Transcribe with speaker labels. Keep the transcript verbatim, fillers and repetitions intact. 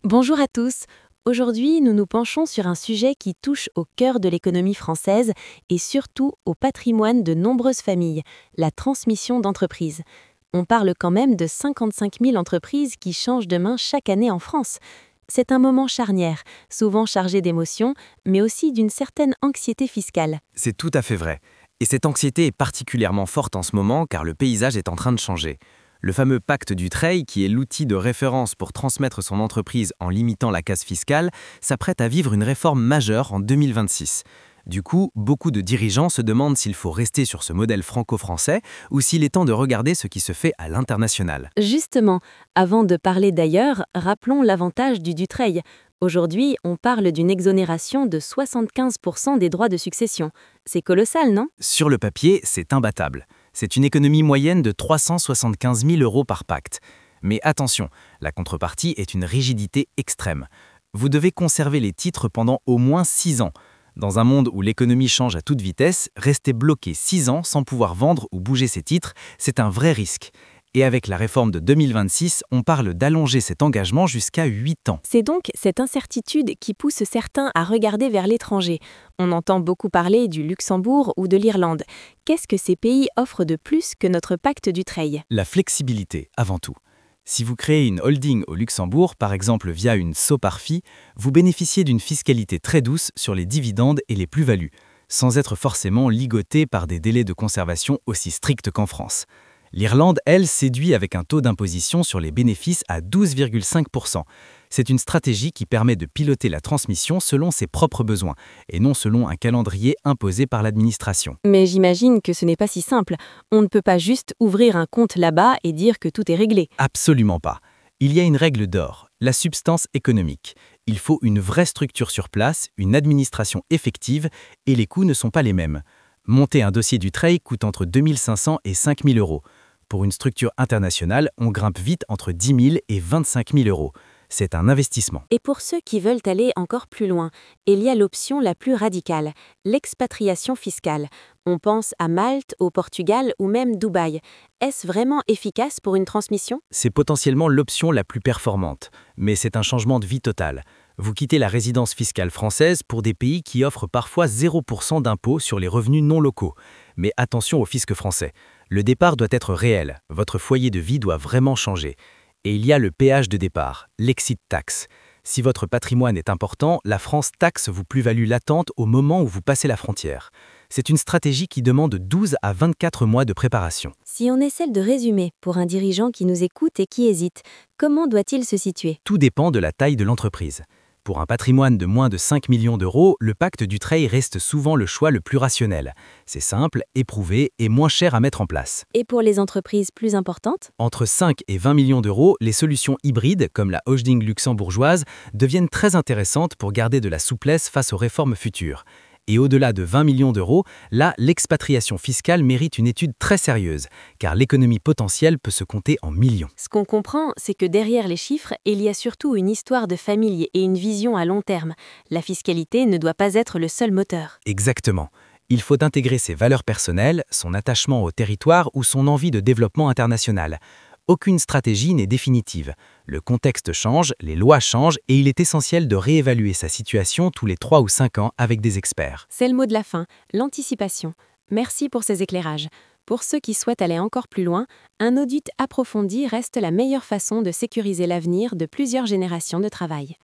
Speaker 1: Bonjour à tous. Aujourd'hui, nous nous penchons sur un sujet qui touche au cœur de l'économie française et surtout au patrimoine de nombreuses familles, la transmission d'entreprises. On parle quand même de cinquante-cinq mille entreprises qui changent de main chaque année en France. C'est un moment charnière, souvent chargé d'émotions, mais aussi d'une certaine anxiété fiscale.
Speaker 2: C'est tout à fait vrai. Et cette anxiété est particulièrement forte en ce moment car le paysage est en train de changer. Le fameux pacte Dutreil, qui est l'outil de référence pour transmettre son entreprise en limitant la casse fiscale, s'apprête à vivre une réforme majeure en deux mille vingt-six. Du coup, beaucoup de dirigeants se demandent s'il faut rester sur ce modèle franco-français ou s'il est temps de regarder ce qui se fait à l'international.
Speaker 1: Justement, avant de parler d'ailleurs, rappelons l'avantage du Dutreil. Aujourd'hui, on parle d'une exonération de soixante-quinze pour cent des droits de succession. C'est colossal, non?
Speaker 2: Sur le papier, c'est imbattable. C'est une économie moyenne de trois cent soixante-quinze mille euros par pacte. Mais attention, la contrepartie est une rigidité extrême. Vous devez conserver les titres pendant au moins six ans. Dans un monde où l'économie change à toute vitesse, rester bloqué six ans sans pouvoir vendre ou bouger ses titres, c'est un vrai risque. Et avec la réforme de deux mille vingt-six, on parle d'allonger cet engagement jusqu'à huit ans.
Speaker 1: C'est donc cette incertitude qui pousse certains à regarder vers l'étranger. On entend beaucoup parler du Luxembourg ou de l'Irlande. Qu'est-ce que ces pays offrent de plus que notre pacte Dutreil?
Speaker 2: La flexibilité, avant tout. Si vous créez une holding au Luxembourg, par exemple via une SOPARFI, vous bénéficiez d'une fiscalité très douce sur les dividendes et les plus-values, sans être forcément ligoté par des délais de conservation aussi stricts qu'en France. L'Irlande, elle, séduit avec un taux d'imposition sur les bénéfices à douze virgule cinq pour cent. C'est une stratégie qui permet de piloter la transmission selon ses propres besoins, et non selon un calendrier imposé par l'administration.
Speaker 1: Mais j'imagine que ce n'est pas si simple. On ne peut pas juste ouvrir un compte là-bas et dire que tout est réglé.
Speaker 2: Absolument pas. Il y a une règle d'or, la substance économique. Il faut une vraie structure sur place, une administration effective, et les coûts ne sont pas les mêmes. Monter un dossier Dutreil coûte entre deux mille cinq cents et cinq mille euros. Pour une structure internationale, on grimpe vite entre dix mille et vingt-cinq mille euros. C'est un investissement.
Speaker 1: Et pour ceux qui veulent aller encore plus loin, il y a l'option la plus radicale, l'expatriation fiscale. On pense à Malte, au Portugal ou même Dubaï. Est-ce vraiment efficace pour une transmission?
Speaker 2: C'est potentiellement l'option la plus performante, mais c'est un changement de vie total. Vous quittez la résidence fiscale française pour des pays qui offrent parfois zéro pour cent d'impôt sur les revenus non locaux. Mais attention au fisc français. Le départ doit être réel, votre foyer de vie doit vraiment changer. Et il y a le péage de départ, l'exit tax. Si votre patrimoine est important, la France taxe vos plus-values latentes au moment où vous passez la frontière. C'est une stratégie qui demande douze à vingt-quatre mois de préparation.
Speaker 1: Si on essaie de résumer pour un dirigeant qui nous écoute et qui hésite, comment doit-il se situer?
Speaker 2: Tout dépend de la taille de l'entreprise. Pour un patrimoine de moins de cinq millions d'euros, le pacte Dutreil reste souvent le choix le plus rationnel. C'est simple, éprouvé et moins cher à mettre en place.
Speaker 1: Et pour les entreprises plus importantes?
Speaker 2: Entre cinq et vingt millions d'euros, les solutions hybrides, comme la holding luxembourgeoise, deviennent très intéressantes pour garder de la souplesse face aux réformes futures. Et au-delà de vingt millions d'euros, là, l'expatriation fiscale mérite une étude très sérieuse, car l'économie potentielle peut se compter en millions.
Speaker 1: Ce qu'on comprend, c'est que derrière les chiffres, il y a surtout une histoire de famille et une vision à long terme. La fiscalité ne doit pas être le seul moteur.
Speaker 2: Exactement. Il faut intégrer ses valeurs personnelles, son attachement au territoire ou son envie de développement international. Aucune stratégie n'est définitive. Le contexte change, les lois changent et il est essentiel de réévaluer sa situation tous les trois ou cinq ans avec des experts.
Speaker 1: C'est le mot de la fin, l'anticipation. Merci pour ces éclairages. Pour ceux qui souhaitent aller encore plus loin, un audit approfondi reste la meilleure façon de sécuriser l'avenir de plusieurs générations de travail.